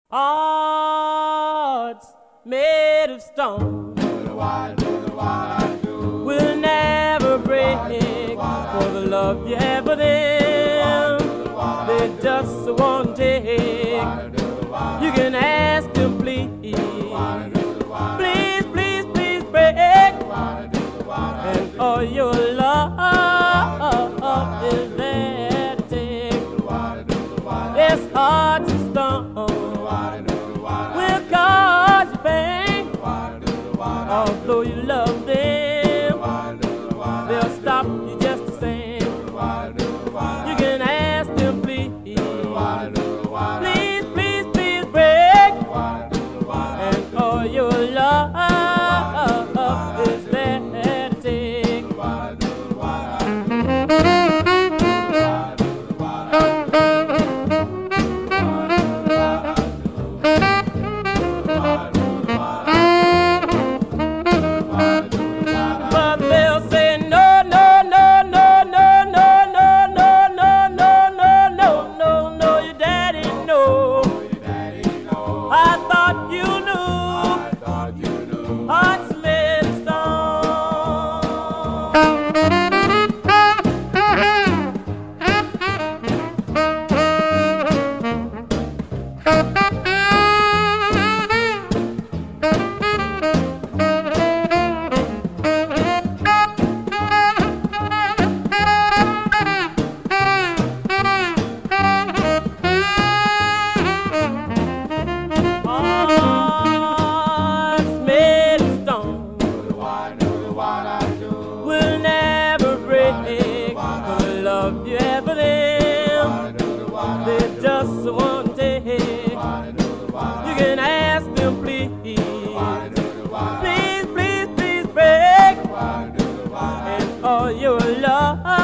Hearts made of stone will never break for the love you have for them. They just won't take. You can ask them, please, please, please, please break. And all your love is there to take. Yes, hearts of stone will cause you pain. Although you love them, they'll stop you just the same. You can ask them, please, please, please, please break. And all your love is there to take. But they'll say no, no, no, no, no, no, no, no, no, no, no, no, no, no, your daddy know. I thought you knew. Hearts made of hearts made of stone will never break for the love you have for them. They just won't take. You can ask them, please, please, please, please break. And all your love